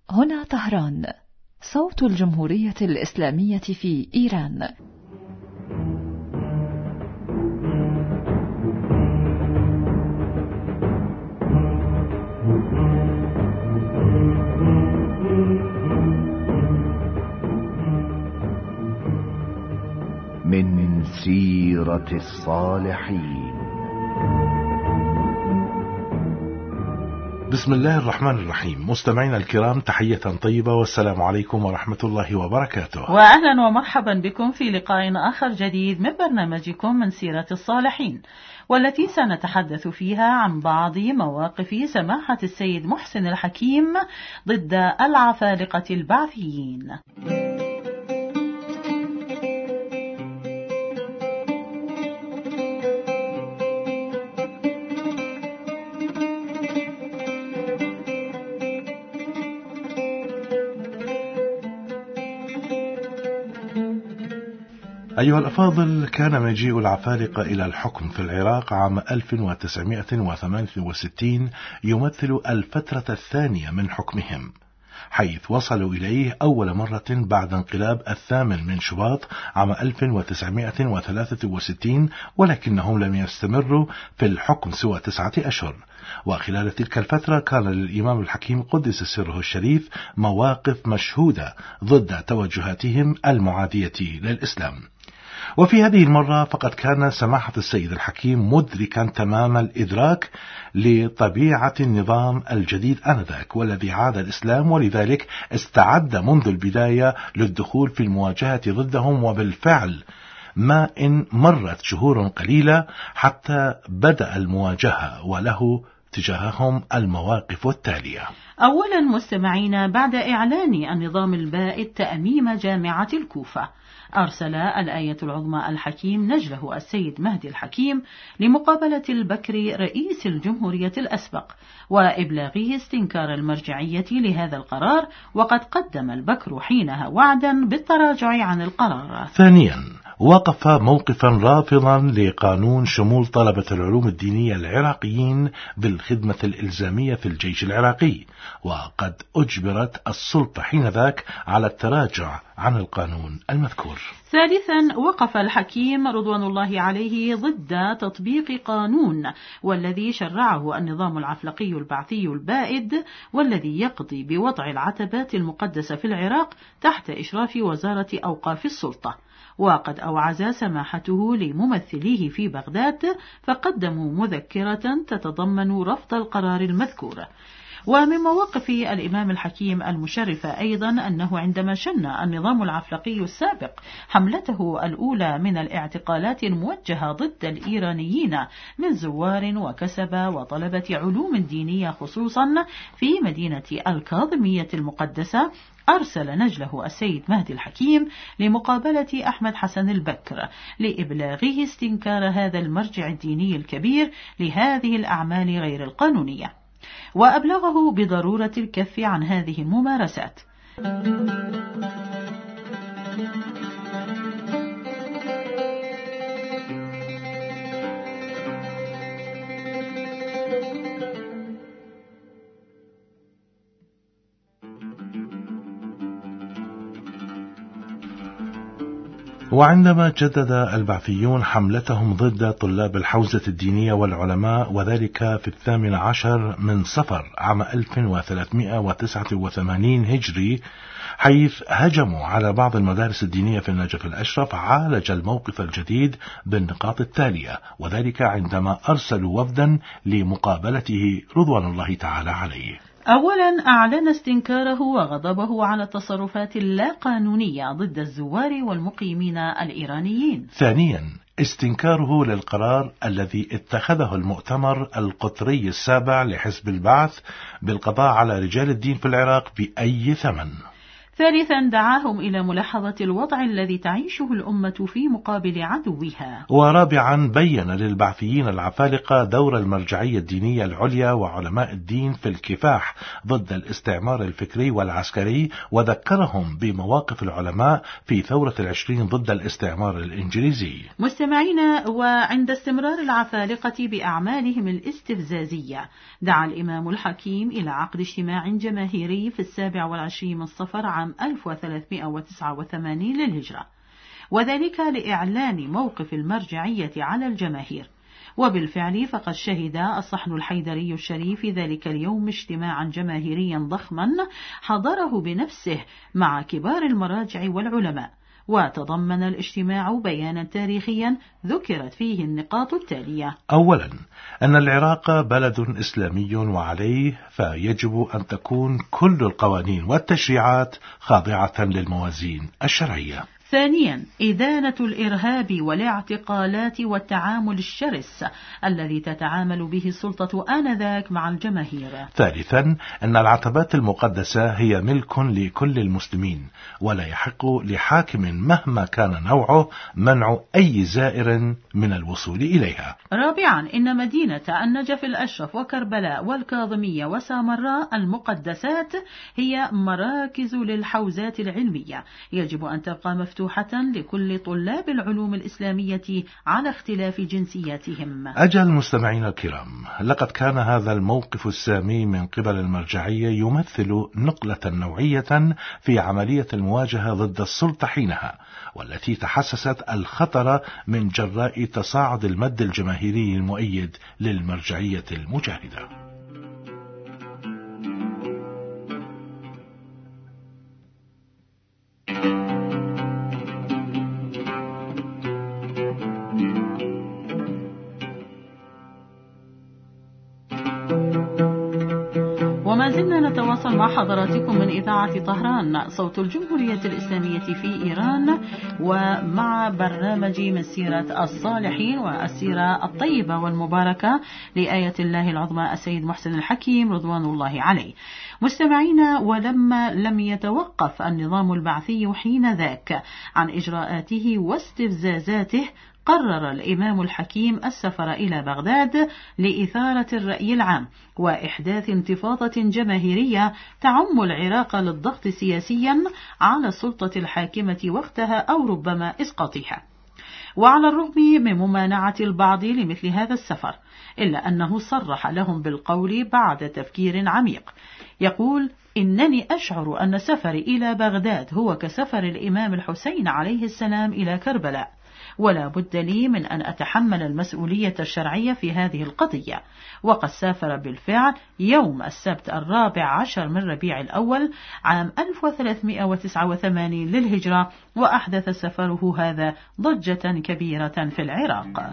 هنا طهران، صوت الجمهورية الإسلامية في إيران. من سيرة الصالحين. بسم الله الرحمن الرحيم. مستمعينا الكرام، تحية طيبة والسلام عليكم ورحمة الله وبركاته، وأهلا ومرحبا بكم في لقاء آخر جديد من برنامجكم من سيرة الصالحين، والتي سنتحدث فيها عن بعض مواقف سماحة السيد محسن الحكيم ضد العفالقة البعثيين. أيها الأفاضل، كان مجيء العفارقة إلى الحكم في العراق عام 1968 يمثل الفترة الثانية من حكمهم، حيث وصلوا إليه أول مرة بعد انقلاب 8 شباط عام 1963، ولكنهم لم يستمروا في الحكم سوى 9 أشهر. وخلال تلك الفترة كان للإمام الحكيم قدس سره الشريف مواقف مشهودة ضد توجهاتهم المعادية للإسلام. وفي هذه المرة فقد كان سماحة السيد الحكيم مدركا تمام الإدراك لطبيعة النظام الجديد آنذاك والذي عاد الإسلام، ولذلك استعد منذ البداية للدخول في المواجهة ضدهم. وبالفعل ما إن مرت شهور قليلة حتى بدأ المواجهة، وله تجاههم المواقف التالية. أولا مستمعين، بعد إعلان النظام البائد تأميم جامعة الكوفة، أرسل الآية العظمى الحكيم نجله السيد مهدي الحكيم لمقابلة البكري رئيس الجمهورية الأسبق وإبلاغه استنكار المرجعية لهذا القرار، وقد قدم البكر حينها وعدا بالتراجع عن القرار. ثانيا، وقف موقفا رافضا لقانون شمول طلبة العلوم الدينية العراقيين بالخدمة الإلزامية في الجيش العراقي، وقد أجبرت السلطة حينذاك على التراجع عن القانون المذكور. ثالثا، وقف الحكيم رضوان الله عليه ضد تطبيق قانون والذي شرعه النظام العفلقي البعثي البائد، والذي يقضي بوضع العتبات المقدسة في العراق تحت إشراف وزارة أوقاف السلطة. وقد أوعز سماحته لممثليه في بغداد فقدموا مذكرة تتضمن رفض القرار المذكور. ومن مواقف الإمام الحكيم المشرفة أيضا أنه عندما شن النظام العفلقي السابق حملته الأولى من الاعتقالات الموجهة ضد الإيرانيين من زوار وكسبة وطلبة علوم دينية خصوصا في مدينة الكاظمية المقدسة، أرسل نجله السيد مهدي الحكيم لمقابلة أحمد حسن البكر لإبلاغه استنكار هذا المرجع الديني الكبير لهذه الأعمال غير القانونية، وأبلغه بضرورة الكف عن هذه الممارسات. وعندما جدد البعثيون حملتهم ضد طلاب الحوزة الدينية والعلماء، وذلك في 18 من صفر عام 1389 هجري، حيث هجموا على بعض المدارس الدينية في النجف الأشرف، عالج الموقف الجديد بالنقاط التالية، وذلك عندما أرسلوا وفدا لمقابلته رضوان الله تعالى عليه. أولا، أعلن استنكاره وغضبه على التصرفات اللا قانونية ضد الزوار والمقيمين الإيرانيين. ثانيا، استنكاره للقرار الذي اتخذه المؤتمر القطري السابع لحزب البعث بالقضاء على رجال الدين في العراق بأي ثمن. ثالثا دعاهم إلى ملاحظة الوضع الذي تعيشه الأمة في مقابل عدوها. ورابعا بين للبعثيين العفالقة دور المرجعية الدينية العليا وعلماء الدين في الكفاح ضد الاستعمار الفكري والعسكري، وذكرهم بمواقف العلماء في ثورة 20 ضد الاستعمار الإنجليزي. مستمعين، وعند استمرار العفالقة بأعمالهم الاستفزازية، دعا الإمام الحكيم إلى عقد اجتماع جماهيري في 27 من صفر عام 1389 للهجرة، وذلك لإعلان موقف المرجعية على الجماهير. وبالفعل فقد شهد الصحن الحيدري الشريف ذلك اليوم اجتماعا جماهيريا ضخما حضره بنفسه مع كبار المراجع والعلماء، وتضمن الاجتماع بيانا تاريخيا ذكرت فيه النقاط التالية. أولا، أن العراق بلد إسلامي، وعليه فيجب أن تكون كل القوانين والتشريعات خاضعة للموازين الشرعية. ثانيا، إدانة الإرهاب والاعتقالات والتعامل الشرس الذي تتعامل به السلطة آنذاك مع الجماهير. ثالثا، أن العتبات المقدسة هي ملك لكل المسلمين، ولا يحق لحاكم مهما كان نوعه منع أي زائر من الوصول إليها. رابعا، إن مدينة النجف الأشرف وكربلاء والكاظمية وسامراء المقدسات هي مراكز للحوزات العلمية، يجب أن تبقى مفتوحة لكل طلاب العلوم الإسلامية على اختلاف جنسياتهم. أجل مستمعين الكرام، لقد كان هذا الموقف السامي من قبل المرجعية يمثل نقلة نوعية في عملية المواجهة ضد السلطة حينها، والتي تحسست الخطر من جراء تصاعد المد الجماهيري المؤيد للمرجعية المجاهدة. وما زلنا نتواصل مع حضراتكم من إذاعة طهران صوت الجمهورية الإسلامية في إيران، ومع برنامج مسيرة الصالحين والسيرة الطيبة والمباركة لآية الله العظمى السيد محسن الحكيم رضوان الله عليه. مستمعين، ولما لم يتوقف النظام البعثي حين ذاك عن إجراءاته واستفزازاته، قرر الإمام الحكيم السفر إلى بغداد لإثارة الرأي العام وإحداث انتفاضة جماهيرية تعم العراق للضغط سياسيا على السلطة الحاكمة وقتها أو ربما إسقاطها. وعلى الرغم من ممانعة البعض لمثل هذا السفر، إلا أنه صرح لهم بالقول بعد تفكير عميق، يقول: إنني أشعر أن سفري إلى بغداد هو كسفر الإمام الحسين عليه السلام إلى كربلاء، ولا بد لي من أن أتحمل المسؤولية الشرعية في هذه القضية. وقد سافر بالفعل يوم السبت 14 من ربيع الأول عام 1389 للهجرة، وأحدث سفره هذا ضجة كبيرة في العراق.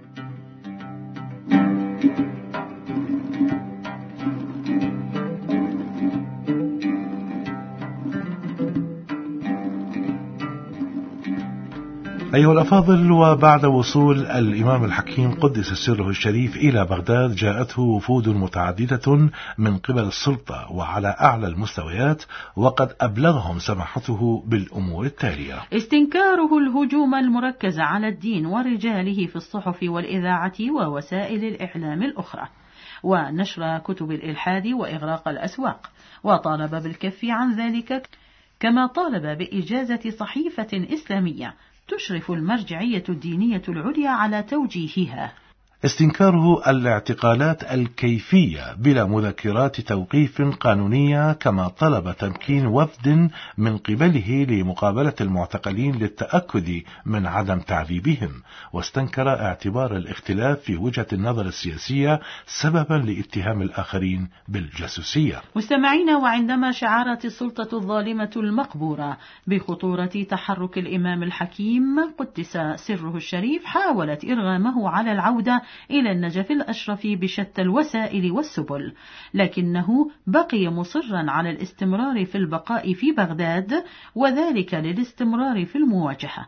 أيها الأفاضل، وبعد وصول الإمام الحكيم قدس سره الشريف إلى بغداد، جاءته وفود متعددة من قبل السلطة وعلى أعلى المستويات، وقد أبلغهم سماحته بالأمور التالية: استنكاره الهجوم المركز على الدين ورجاله في الصحف والإذاعة ووسائل الإعلام الأخرى، ونشر كتب الإلحاد وإغراق الأسواق، وطالب بالكف عن ذلك، كما طالب بإجازة صحيفة إسلامية تشرف المرجعية الدينية العليا على توجيهها. استنكاره الاعتقالات الكيفية بلا مذكرات توقيف قانونية، كما طلب تمكين وفد من قبله لمقابلة المعتقلين للتأكد من عدم تعذيبهم، واستنكر اعتبار الاختلاف في وجهة النظر السياسية سببا لاتهام الآخرين بالجاسوسية. مستمعين، وعندما شعرت السلطة الظالمة المقبورة بخطورة تحرك الإمام الحكيم قدس سره الشريف، حاولت إرغامه على العودة إلى النجف الأشرف بشتى الوسائل والسبل، لكنه بقي مصرا على الاستمرار في البقاء في بغداد، وذلك للاستمرار في المواجهة.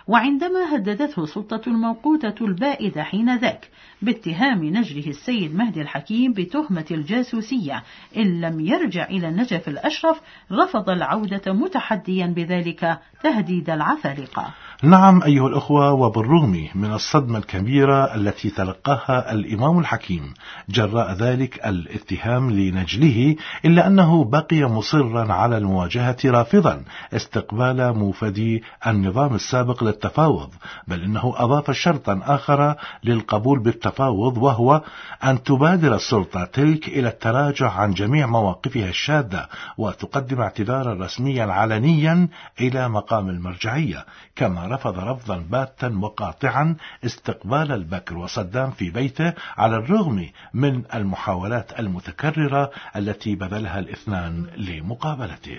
وعندما هددته سلطة الموقوتة البائدة حين ذاك باتهام نجله السيد مهدي الحكيم بتهمة الجاسوسية إن لم يرجع إلى النجف الأشرف، رفض العودة متحديا بذلك تهديد العفارقة. نعم أيها الأخوة، وبالرغم من الصدمة الكبيرة التي تلقاها الإمام الحكيم جراء ذلك الاتهام لنجله، إلا أنه بقي مصرا على المواجهة، رافضا استقبال موفدي النظام السابق للتفاوض، بل إنه أضاف شرطا آخر للقبول بالتفاوض، وهو أن تبادر السلطة تلك إلى التراجع عن جميع مواقفها الشاذة وتقدم اعتذارا رسميا علنيا إلى مقام المرجعية، كما رفض رفضا باتا وقاطعا استقبال البكر وصدام في بيته على الرغم من المحاولات المتكررة التي بذلها الاثنان لمقابلته.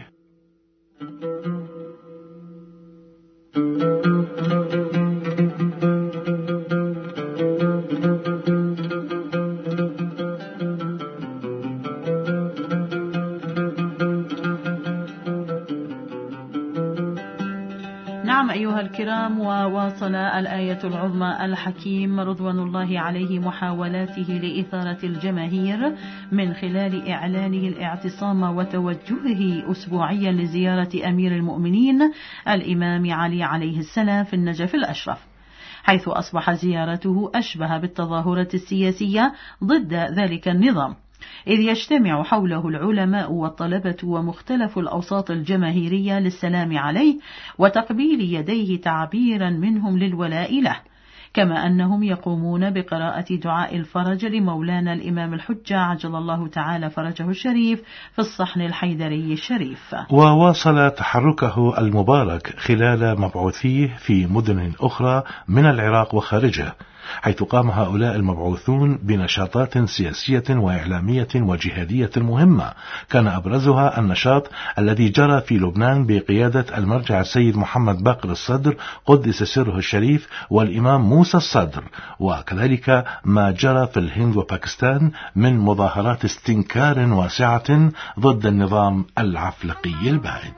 نعم أيها الكرام، وواصل الآية العظمى الحكيم رضوان الله عليه محاولاته لإثارة الجماهير من خلال إعلانه الاعتصام وتوجهه أسبوعيا لزيارة أمير المؤمنين الإمام علي عليه السلام في النجف الأشرف، حيث أصبح زيارته أشبه بالتظاهرة السياسية ضد ذلك النظام، إذ يجتمع حوله العلماء والطلبة ومختلف الأوساط الجماهيرية للسلام عليه وتقبيل يديه تعبيرا منهم للولاء له، كما أنهم يقومون بقراءة دعاء الفرج لمولانا الإمام الحجة عجل الله تعالى فرجه الشريف في الصحن الحيدري الشريف. وواصل تحركه المبارك خلال مبعوثيه في مدن أخرى من العراق وخارجه، حيث قام هؤلاء المبعوثون بنشاطات سياسية وإعلامية وجهادية مهمة، كان أبرزها النشاط الذي جرى في لبنان بقيادة المرجع السيد محمد باقر الصدر قدس سره الشريف والإمام موسى الصدر، وكذلك ما جرى في الهند وباكستان من مظاهرات استنكار واسعة ضد النظام العفلقي البائد.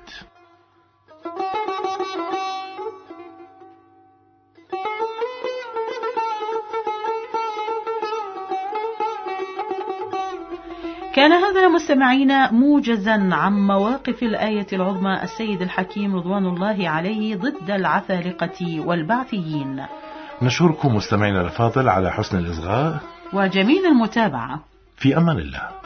كان هذا مستمعين موجزا عن مواقف الآية العظمى السيد الحكيم رضوان الله عليه ضد العفارقة والبعثيين. نشكركم مستمعينا الفاضل على حسن الإصغاء وجميل المتابعة. في أمان الله.